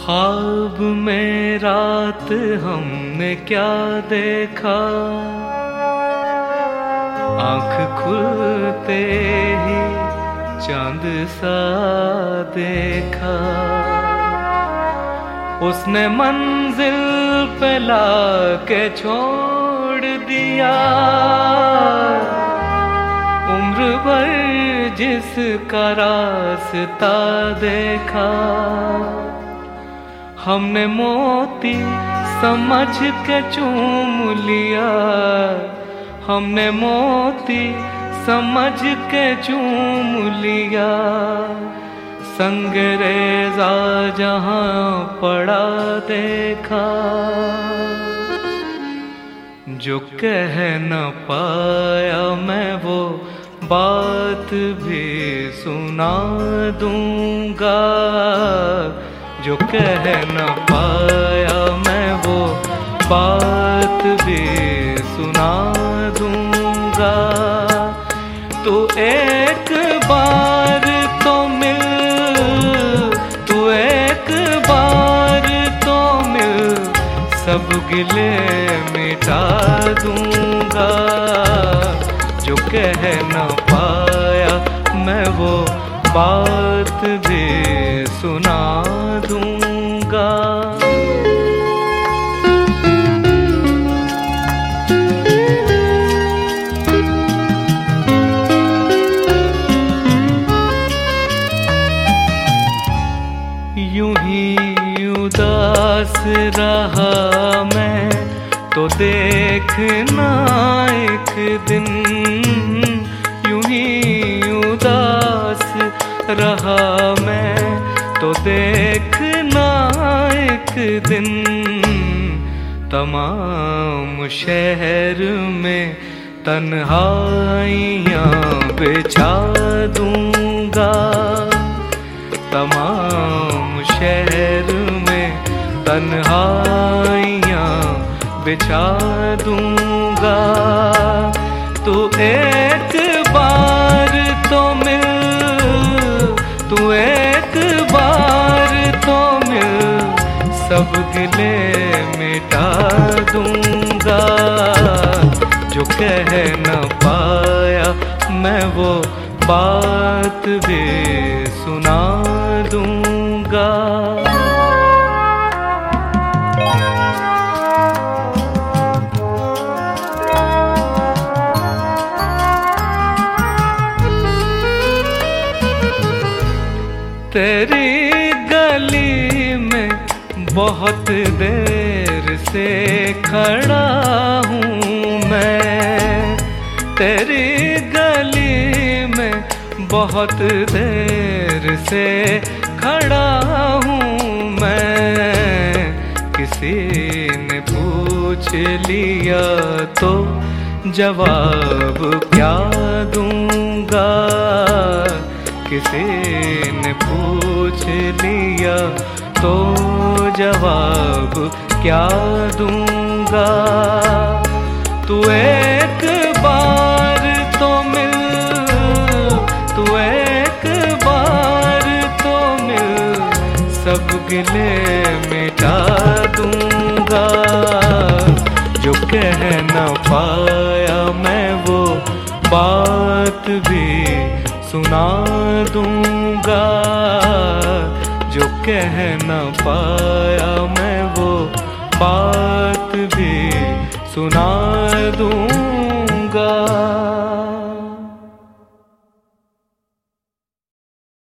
ख्वाब में रात हमने क्या देखा, आँख खुलते ही चांद सा देखा। उसने मंजिल पे लाके छोड़ दिया, उम्र भर जिसका रास्ता देखा। हमने मोती समझ के चूम लिया, हमने मोती समझ के चूम लिया। संगरेज़ा जहां पड़ा देखा, जो कह न पाया मैं वो बात भी सुना दूंगा। जो कह न पाया मैं वो बात भी सुना दूंगा। तू एक बार तो मिल, तू एक बार तो मिल, सब गिले मिटा दूंगा। जो कह न पाया मैं वो बात भी सुना दूंगा। यूं ही उदास रहा मैं तो देखना एक दिन, यूं ही उदास रहा मैं तो देखना एक दिन। तमाम शहर में तन्हाइयाँ बिछा दूंगा, तमाम शहर में तन्हाइयाँ बिछा दूंगा। तू एक बार तो मिल, तू एक बार तो मिल, सब गिले मिटा दूंगा। जो कह न पाया मैं वो बात भी सुना दूंगा। तेरी गली में बहुत देर से खड़ा हूँ मैं, तेरी गली में बहुत देर से खड़ा हूँ मैं। किसी ने पूछ लिया तो जवाब क्या दूंगा, किसी ने पूछ लिया तो जवाब क्या दूंगा। तू एक बार तो मिल, तू एक बार तो मिल, सब गिले मिटा दूंगा। जो कह न पाया मैं वो बात भी सुना दूंगा। जो कह न पाया मैं वो बात भी सुना दूंगा।